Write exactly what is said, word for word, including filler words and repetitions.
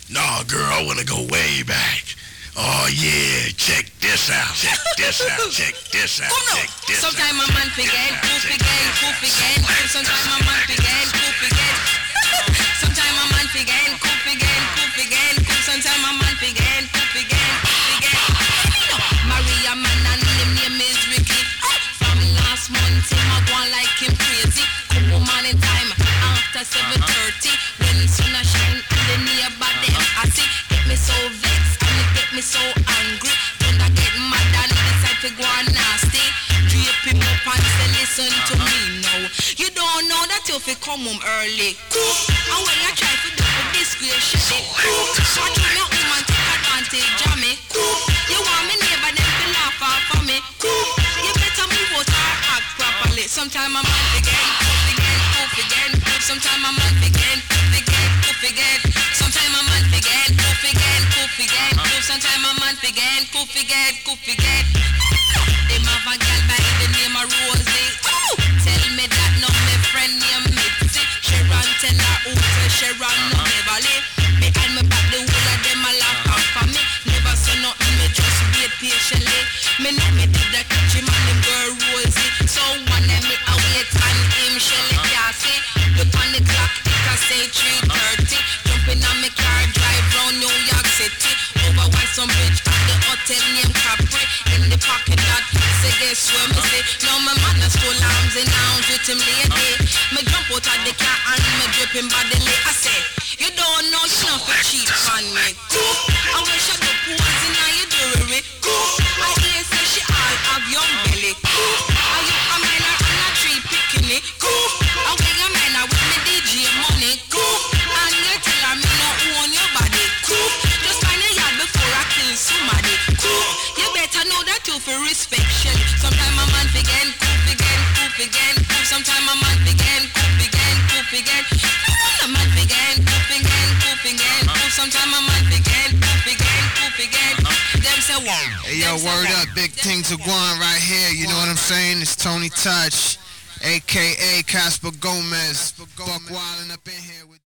Nah, girl, I wanna go way back. Oh yeah, check this out, check this out, check this out, Come check now. this out. Sometimes my man forget, who forget, who forget. Sometimes my man forget, who forget. Sometimes my man forget, who forget, who forget. Sometimes my man forget, who forget, who forget. Maria man and him name is Ricky. From last month him a go on like him crazy. Couple morning time after seven thirty when the sun a shine and the neighbor them I see. Get me so vexed and it get me so angry. Don't I get mad and decide to go on nasty. Drape him up and say listen to me now. You don't know that you fi come home early. Cool. And when you try to do a disgrace shit. Cool. Watch me a woman take advantage of me. Cool. You want me neighbor them to laugh off for me. Cool. You better move out or act properly. Sometimes my man forget, poof again, poof again. Sometimes my man forget, poof again, poof again. Sometimes my man forget, poof again, poof again. Sometimes my man forget, poof again, poof again. Them have a girl by the name of Rosie. Ooh. Tell me that no my friend named Mitzi. Sharon tell her who say Sharon no never live. Behind me back the whole of them a laugh off for me. Never say nothing, me just wait patiently. Me know me did that catch him and them girl Rosie. So one day me a wait and him Shelly can't see. Look on the clock, it a say three thirty. Jumping on me car, drive round New York City. Over Whitestone Bridge at the hotel named Capri. In the parking lot, say guess where me say. Now my man a stole arms and arms with him lady. Me jump out of the car and me drip him bodily. I say, you don't know you not for cheap on me. Cool. I wish I could pose in all your jewelry. Cool. I hear say she all have your belly. Cool. Are you a man or a tree picking it? Cool. I wear your man with me D J money. Cool. And you tell her me not own your body. Cool. Just find a yard before I kill somebody. Cool. You better know that you for respect Shelly. Sometimes my man forget, coop again, coop again, coop. Sometimes my man forget, coop again, coop again. The man forget, coop again, coop again, coop. Sometimes my man forget, coop again, coop again. Them say wow. Hey yo, word up, big things are going right here. You know what I'm saying? It's Tony Touch, aka Casper Gomez. Buck wildin' up in here with